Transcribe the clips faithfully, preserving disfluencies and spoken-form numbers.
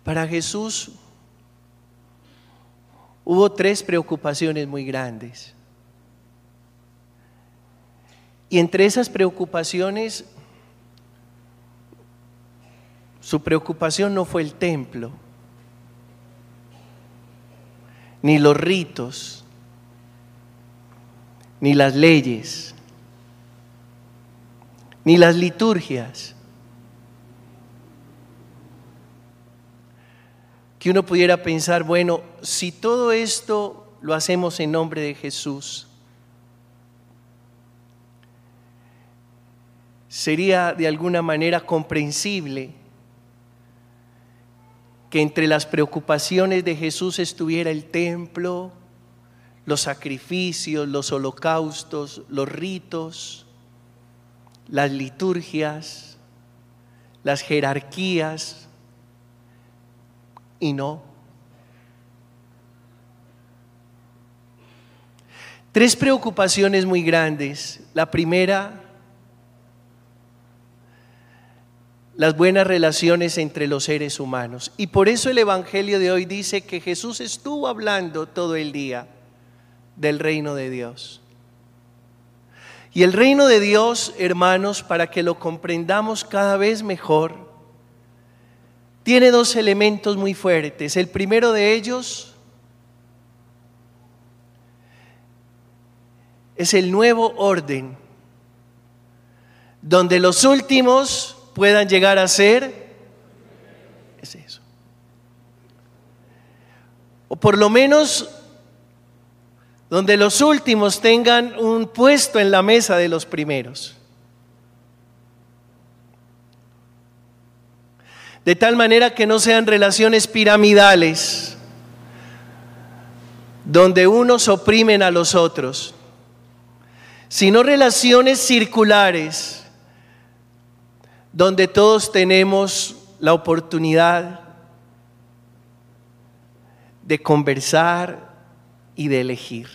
Para Jesús hubo tres preocupaciones muy grandes. Y entre esas preocupaciones, su preocupación no fue el templo, ni los ritos, ni las leyes, ni las liturgias. Que uno pudiera pensar, bueno, si todo esto lo hacemos en nombre de Jesús, sería de alguna manera comprensible que entre las preocupaciones de Jesús estuviera el templo, los sacrificios, los holocaustos, los ritos, las liturgias, las jerarquías, y no. Tres preocupaciones muy grandes. La primera, las buenas relaciones entre los seres humanos. Y por eso el Evangelio de hoy dice que Jesús estuvo hablando todo el día del reino de Dios. Y el reino de Dios, hermanos, para que lo comprendamos cada vez mejor, tiene dos elementos muy fuertes. El primero de ellos es el nuevo orden, donde los últimos puedan llegar a ser, es eso. O por lo menos donde los últimos tengan un puesto en la mesa de los primeros. De tal manera que no sean relaciones piramidales, donde unos oprimen a los otros, sino relaciones circulares, donde todos tenemos la oportunidad de conversar y de elegir.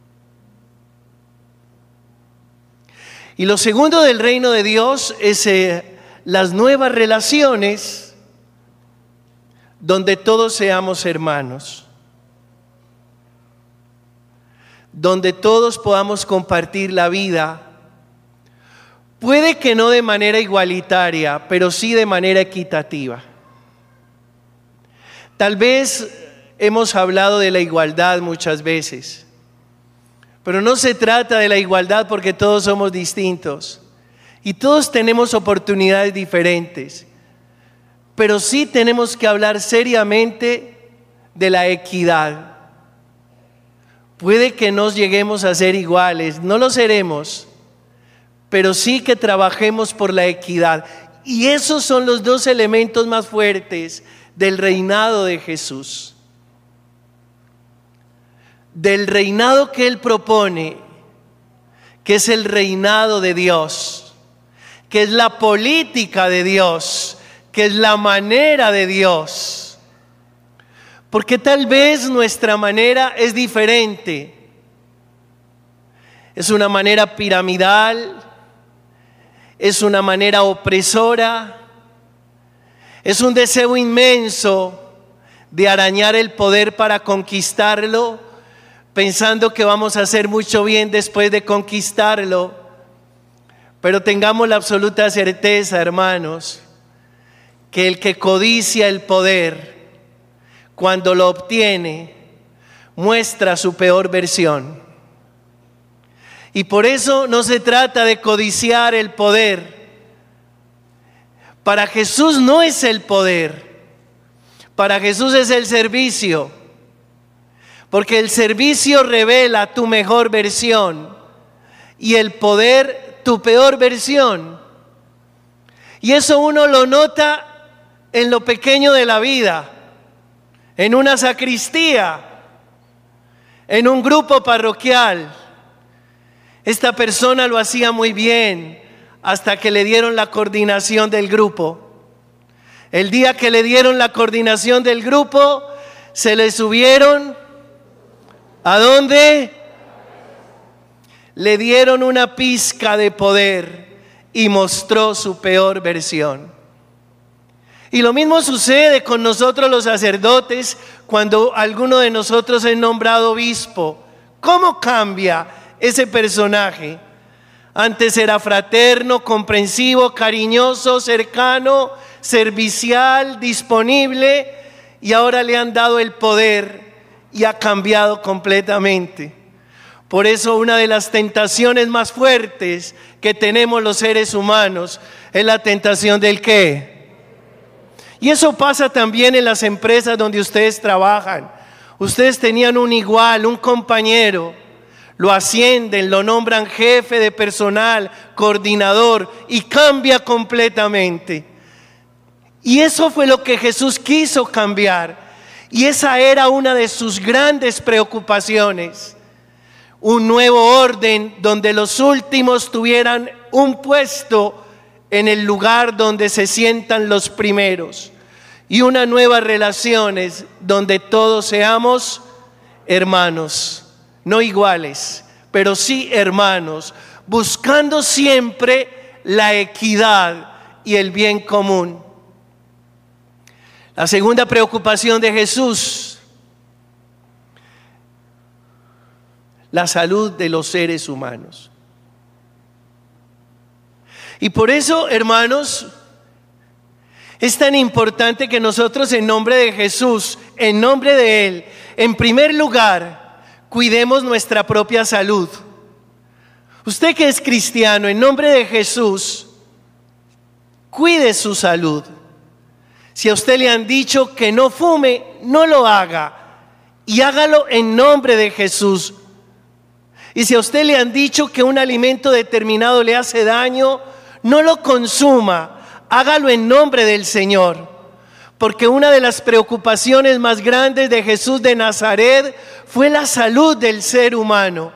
Y lo segundo del reino de Dios es eh, las nuevas relaciones donde todos seamos hermanos, donde todos podamos compartir la vida, puede que no de manera igualitaria, pero sí de manera equitativa. Tal vez hemos hablado de la igualdad muchas veces, pero no se trata de la igualdad porque todos somos distintos y todos tenemos oportunidades diferentes, pero sí tenemos que hablar seriamente de la equidad. Puede que no lleguemos a ser iguales, no lo seremos, pero sí que trabajemos por la equidad. Y esos son los dos elementos más fuertes del reinado de Jesús. Del reinado que Él propone, que es el reinado de Dios, que es la política de Dios, que es la manera de Dios. Porque tal vez nuestra manera es diferente. Es una manera piramidal, es una manera opresora, es un deseo inmenso de arañar el poder para conquistarlo, pensando que vamos a hacer mucho bien después de conquistarlo. Pero tengamos la absoluta certeza, hermanos, que el que codicia el poder, cuando lo obtiene, muestra su peor versión. Y por eso no se trata de codiciar el poder. Para Jesús no es el poder, para Jesús es el servicio. Porque el servicio revela tu mejor versión y el poder tu peor versión. Y eso uno lo nota en lo pequeño de la vida, en una sacristía, en un grupo parroquial. Esta persona lo hacía muy bien hasta que le dieron la coordinación del grupo. El día que le dieron la coordinación del grupo, se le subieron, ¿a dónde? Le dieron una pizca de poder y mostró su peor versión. Y lo mismo sucede con nosotros los sacerdotes cuando alguno de nosotros es nombrado obispo. ¿Cómo cambia ese personaje? Antes era fraterno, comprensivo, cariñoso, cercano, servicial, disponible, y ahora le han dado el poder y ha cambiado completamente. Por eso una de las tentaciones más fuertes que tenemos los seres humanos es la tentación del ¿qué? Y eso pasa también en las empresas donde ustedes trabajan. Ustedes tenían un igual, un compañero, lo ascienden, lo nombran jefe de personal, coordinador, y cambia completamente. Y eso fue lo que Jesús quiso cambiar. Y esa era una de sus grandes preocupaciones. Un nuevo orden donde los últimos tuvieran un puesto en el lugar donde se sientan los primeros. Y unas nuevas relaciones donde todos seamos hermanos. No iguales, pero sí hermanos, buscando siempre la equidad y el bien común. La segunda preocupación de Jesús, la salud de los seres humanos. Y por eso, hermanos, es tan importante que nosotros en nombre de Jesús, en nombre de Él, en primer lugar, cuidemos nuestra propia salud. Usted que es cristiano, en nombre de Jesús, cuide su salud. Si a usted le han dicho que no fume, no lo haga. Y hágalo en nombre de Jesús. Y si a usted le han dicho que un alimento determinado le hace daño, no lo consuma. Hágalo en nombre del Señor. Porque una de las preocupaciones más grandes de Jesús de Nazaret fue la salud del ser humano.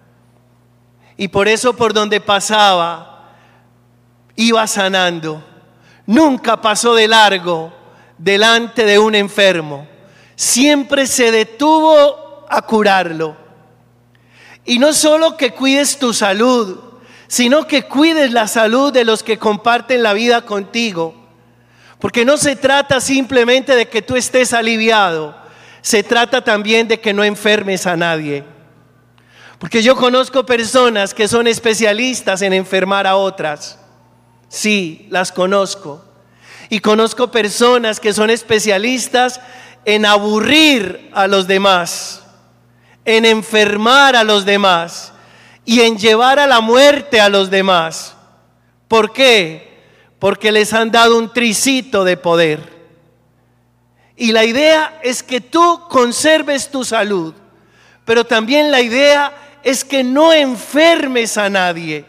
Y por eso por donde pasaba, iba sanando. Nunca pasó de largo delante de un enfermo. Siempre se detuvo a curarlo. Y no solo que cuides tu salud, sino que cuides la salud de los que comparten la vida contigo. Porque no se trata simplemente de que tú estés aliviado, se trata también de que no enfermes a nadie. Porque yo conozco personas que son especialistas en enfermar a otras. Sí, las conozco. Y conozco personas que son especialistas en aburrir a los demás, en enfermar a los demás y en llevar a la muerte a los demás. ¿Por qué? Porque les han dado un tricito de poder. Y la idea es que tú conserves tu salud, pero también la idea es que no enfermes a nadie.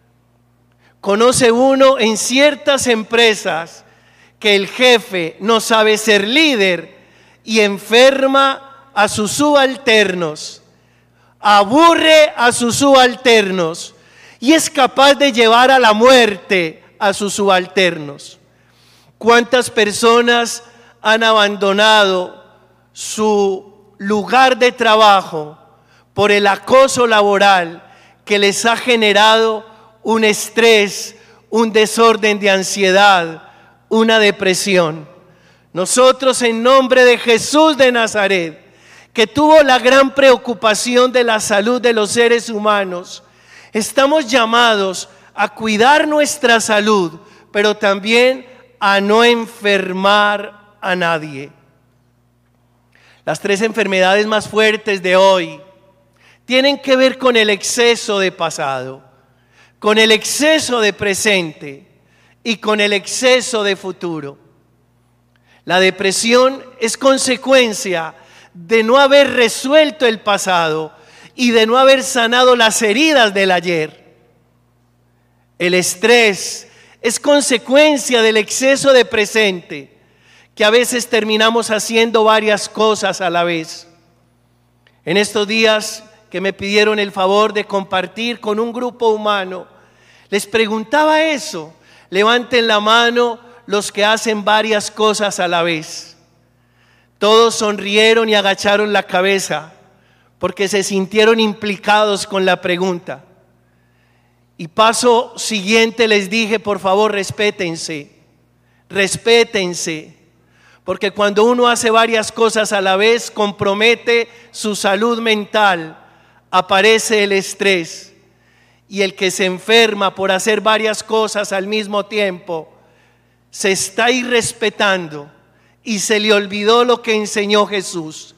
Conoce uno en ciertas empresas que el jefe no sabe ser líder y enferma a sus subalternos, aburre a sus subalternos y es capaz de llevar a la muerte a sus subalternos. ¿Cuántas personas han abandonado su lugar de trabajo por el acoso laboral que les ha generado un estrés, un desorden de ansiedad, una depresión? Nosotros, en nombre de Jesús de Nazaret, que tuvo la gran preocupación de la salud de los seres humanos, estamos llamados a cuidar nuestra salud, pero también a no enfermar a nadie. Las tres enfermedades más fuertes de hoy tienen que ver con el exceso de pasado, con el exceso de presente y con el exceso de futuro. La depresión es consecuencia de no haber resuelto el pasado y de no haber sanado las heridas del ayer. El estrés es consecuencia del exceso de presente, que a veces terminamos haciendo varias cosas a la vez. En estos días que me pidieron el favor de compartir con un grupo humano, les preguntaba eso: levanten la mano los que hacen varias cosas a la vez. Todos sonrieron y agacharon la cabeza porque se sintieron implicados con la pregunta. Y paso siguiente les dije: por favor, respétense. respétense, porque cuando uno hace varias cosas a la vez, compromete su salud mental, aparece el estrés, y el que se enferma por hacer varias cosas al mismo tiempo, se está irrespetando y se le olvidó lo que enseñó Jesús.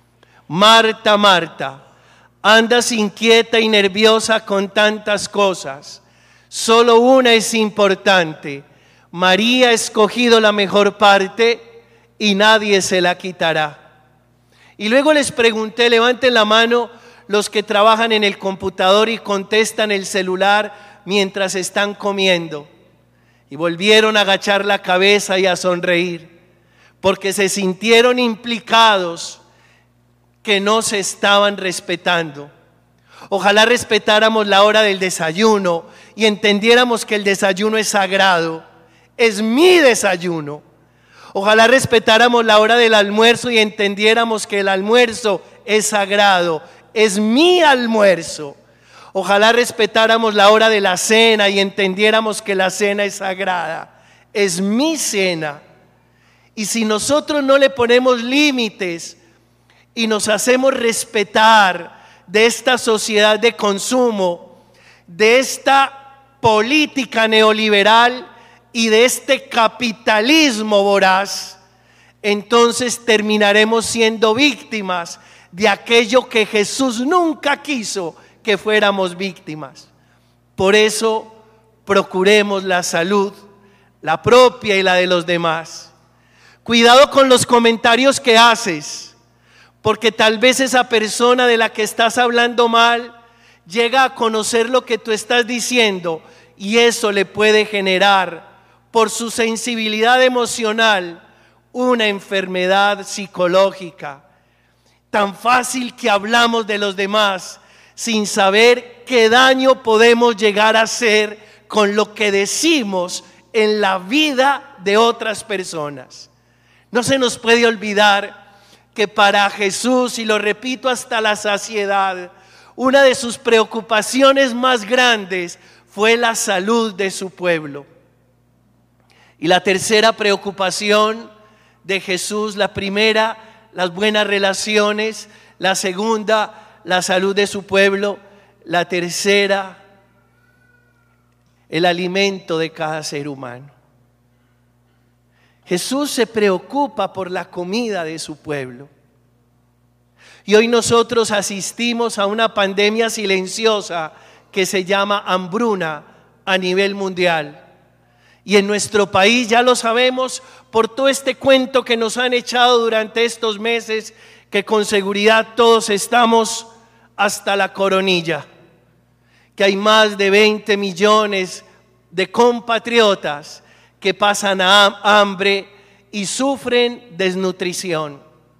Marta, Marta, andas inquieta y nerviosa con tantas cosas. Solo una es importante. María ha escogido la mejor parte y nadie se la quitará. Y luego les pregunté, levanten la mano los que trabajan en el computador y contestan el celular mientras están comiendo. Y volvieron a agachar la cabeza y a sonreír, porque se sintieron implicados que no se estaban respetando. Ojalá respetáramos la hora del desayuno y entendiéramos que el desayuno es sagrado, es mi desayuno. Ojalá respetáramos la hora del almuerzo y entendiéramos que el almuerzo es sagrado, es mi almuerzo. Ojalá respetáramos la hora de la cena y entendiéramos que la cena es sagrada, es mi cena. Y si nosotros no le ponemos límites y nos hacemos respetar de esta sociedad de consumo, de esta política neoliberal y de este capitalismo voraz, entonces terminaremos siendo víctimas de aquello que Jesús nunca quiso que fuéramos víctimas. Por eso procuremos la salud, la propia y la de los demás. Cuidado con los comentarios que haces, porque tal vez esa persona de la que estás hablando mal llega a conocer lo que tú estás diciendo y eso le puede generar, por su sensibilidad emocional, una enfermedad psicológica. Tan fácil que hablamos de los demás sin saber qué daño podemos llegar a hacer con lo que decimos en la vida de otras personas. No se nos puede olvidar que para Jesús, y lo repito hasta la saciedad, una de sus preocupaciones más grandes fue la salud de su pueblo. Y la tercera preocupación de Jesús, la primera, las buenas relaciones; la segunda, la salud de su pueblo; la tercera, el alimento de cada ser humano. Jesús se preocupa por la comida de su pueblo. Y hoy nosotros asistimos a una pandemia silenciosa que se llama hambruna a nivel mundial. Y en nuestro país ya lo sabemos por todo este cuento que nos han echado durante estos meses, que con seguridad todos estamos hasta la coronilla, que hay más de veinte millones de compatriotas que pasan hambre y sufren desnutrición.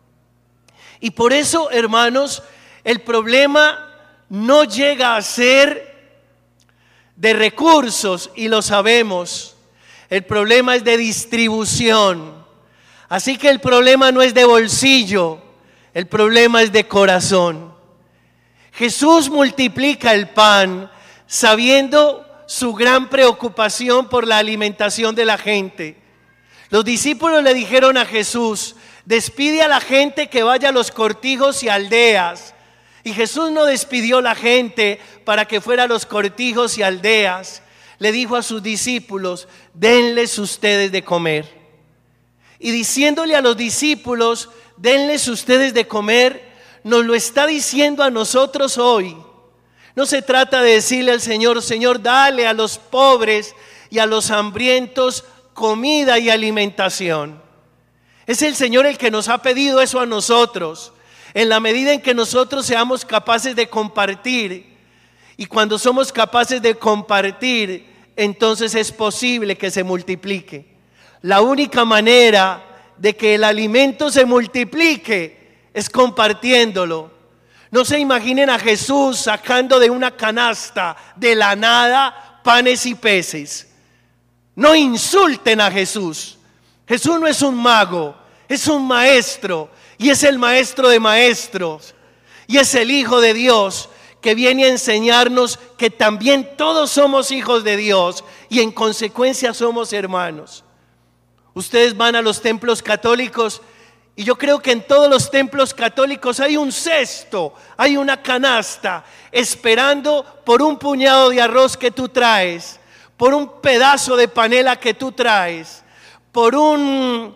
Y por eso, hermanos, el problema no llega a ser de recursos, y lo sabemos. El problema es de distribución. Así que el problema no es de bolsillo, el problema es de corazón. Jesús multiplica el pan sabiendo su gran preocupación por la alimentación de la gente. Los discípulos le dijeron a Jesús: despide a la gente que vaya a los cortijos y aldeas. Y Jesús no despidió a la gente para que fuera a los cortijos y aldeas. Le dijo a sus discípulos: denles ustedes de comer. Y diciéndole a los discípulos: denles ustedes de comer, nos lo está diciendo a nosotros hoy. No se trata de decirle al Señor: Señor, dale a los pobres y a los hambrientos comida y alimentación. Es el Señor el que nos ha pedido eso a nosotros, en la medida en que nosotros seamos capaces de compartir. Y cuando somos capaces de compartir, entonces es posible que se multiplique. La única manera de que el alimento se multiplique es compartiéndolo. No se imaginen a Jesús sacando de una canasta de la nada panes y peces. No insulten a Jesús. Jesús no es un mago, es un maestro, y es el maestro de maestros, y es el Hijo de Dios, que viene a enseñarnos que también todos somos hijos de Dios y en consecuencia somos hermanos. Ustedes van a los templos católicos y yo creo que en todos los templos católicos hay un cesto, hay una canasta, esperando por un puñado de arroz que tú traes, por un pedazo de panela que tú traes, por un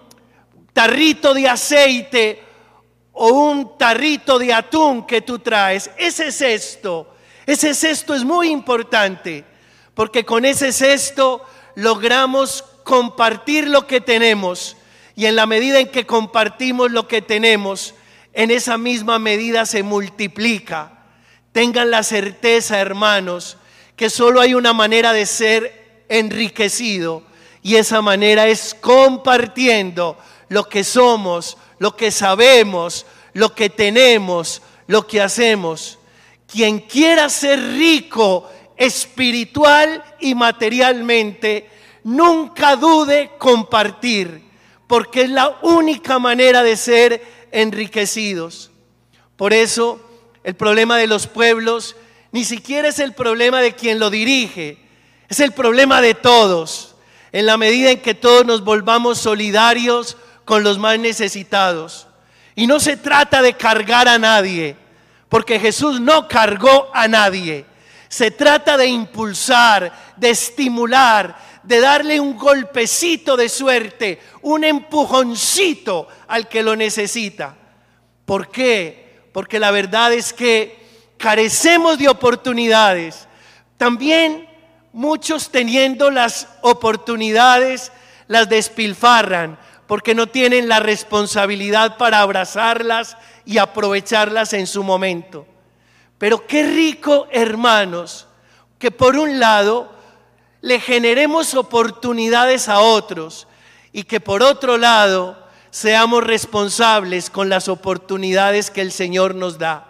tarrito de aceite o un tarrito de atún que tú traes. Ese cesto, ese cesto es muy importante, porque con ese cesto logramos compartir lo que tenemos, y en la medida en que compartimos lo que tenemos, en esa misma medida se multiplica. Tengan la certeza, hermanos, que solo hay una manera de ser enriquecido, y esa manera es compartiendo lo que somos, lo que sabemos, lo que tenemos, lo que hacemos. Quien quiera ser rico espiritual y materialmente, nunca dude compartir, porque es la única manera de ser enriquecidos. Por eso, el problema de los pueblos ni siquiera es el problema de quien lo dirige, es el problema de todos, en la medida en que todos nos volvamos solidarios con los más necesitados. Y no se trata de cargar a nadie, porque Jesús no cargó a nadie. Se trata de impulsar, de estimular, de darle un golpecito de suerte, un empujoncito al que lo necesita. ¿Por qué? Porque la verdad es que carecemos de oportunidades. También muchos, teniendo las oportunidades, las despilfarran, porque no tienen la responsabilidad para abrazarlas y aprovecharlas en su momento. Pero qué rico, hermanos, que por un lado le generemos oportunidades a otros, y que por otro lado seamos responsables con las oportunidades que el Señor nos da.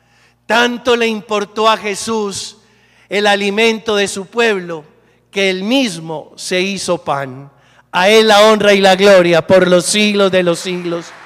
Tanto le importó a Jesús el alimento de su pueblo, que él mismo se hizo pan. A él la honra y la gloria por los siglos de los siglos.